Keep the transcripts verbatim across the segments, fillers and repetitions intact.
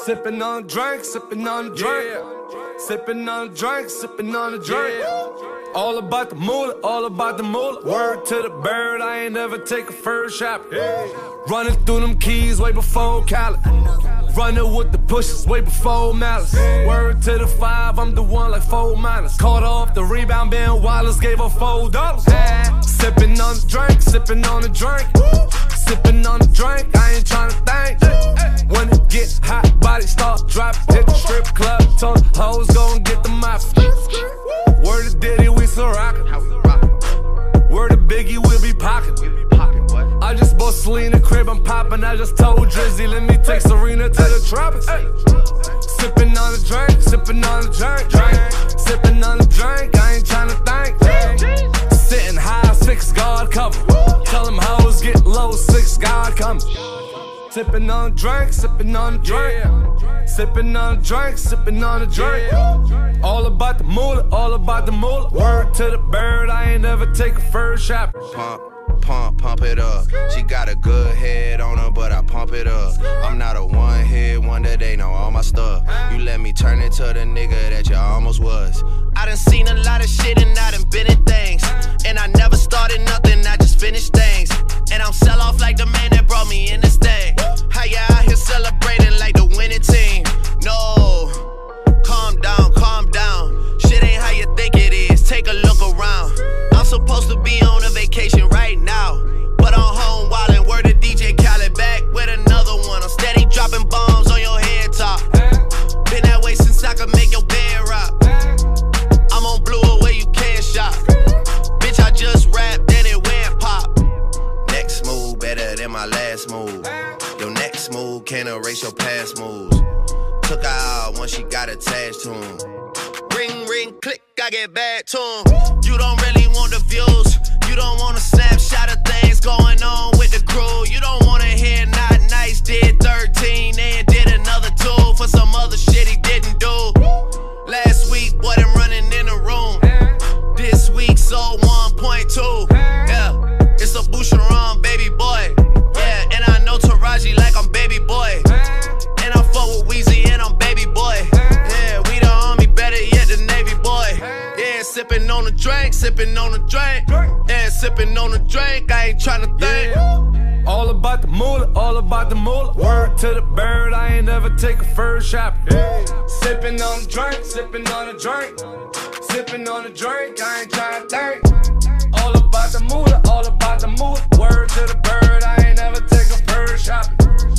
Sippin' on a drink, sippin' on a drink. Yeah. Sippin' on a drink, sippin' on a drink. Yeah. All about the moolah, all about the moolah. Word to the bird, I ain't never take a first shot. Yeah. Running through them keys way before Cali. Running with the pushes way before Malice. Word to the five, I'm the one like four minus. Caught off the rebound, Ben Wallace gave her four dollars. Sippin' on the drink, sippin' on the drink. Sippin' on the drink, I ain't tryna think. When it get hot, body start dropping. Hit the strip club, told the hoes gon' get the mop. Word to Diddy, we still rockin'. Word to Biggie, we'll be pockin'. I just bought Selena crib, I'm poppin'. I just told Drizzy, let me take Serena to the tropics. Sippin' on the drink, sippin' on the drink, drink. Sippin' on the drink, I ain't tryna think. Sitting high, six guard cover. Tell them hoes get low, six guard coming. Sippin' on a drink, sippin' on a drink. Sippin' on a drink, sippin' on a drink. All about the moolah, all about the moolah. Word to the bird, I ain't never take a first shot. Pump, pump, pump it up. She got a good head on her, but I pump it up. I'm not a one-hit wonder, they know all my stuff. You let me turn into the nigga that you almost was. I done seen a lot of shit and I done been in things. And I never started nothing, I just finished things. And I'm sell off like the man that brought me in this thing. How you out here celebrating like the winning team? No, calm down, calm down. Shit ain't how you think it is, take a look around. I'm supposed to be on a vacation right now, but I'm home wildin', word to D J Khaled, back with another one. I'm steady dropping bombs on your head top. Been that way since I could make your bed rock. I'm on blue where you can't shop. Bitch, I just rapped and it went pop. Next move better than my last move. Your next move can't erase your past moves. Took her out when she got attached to him. Ring, ring, click, I get back to him. You don't really want the views. You don't want a snapshot of things going on with the crew. You don't want to hear not nice did thirteen and did another two for some other shit he didn't do. Last week, boy, them running in the room. This week, sold one point two. Yeah, it's a Boucheron, baby boy. Yeah, and I know Taraji like I'm baby boy. And I fuck with Weezy and I'm baby boy. Yeah, we the army, better yet the Navy boy. Yeah, sippin' on the drink, sippin' on the drink. Yeah, sippin' on the drink, I ain't tryna think. Yeah. All about the moolah, all about the moolah. Word to the bird, I ain't never take a first shot. Yeah. Sippin' on the drink, sippin' on the drink. Sippin' on the drink, I ain't tryna think. All about the moolah, all about the moolah. Word to the bird, I ain't never take a first shot.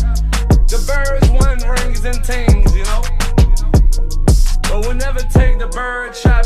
The birds won rings and things, you know. But we'll never take the bird shot.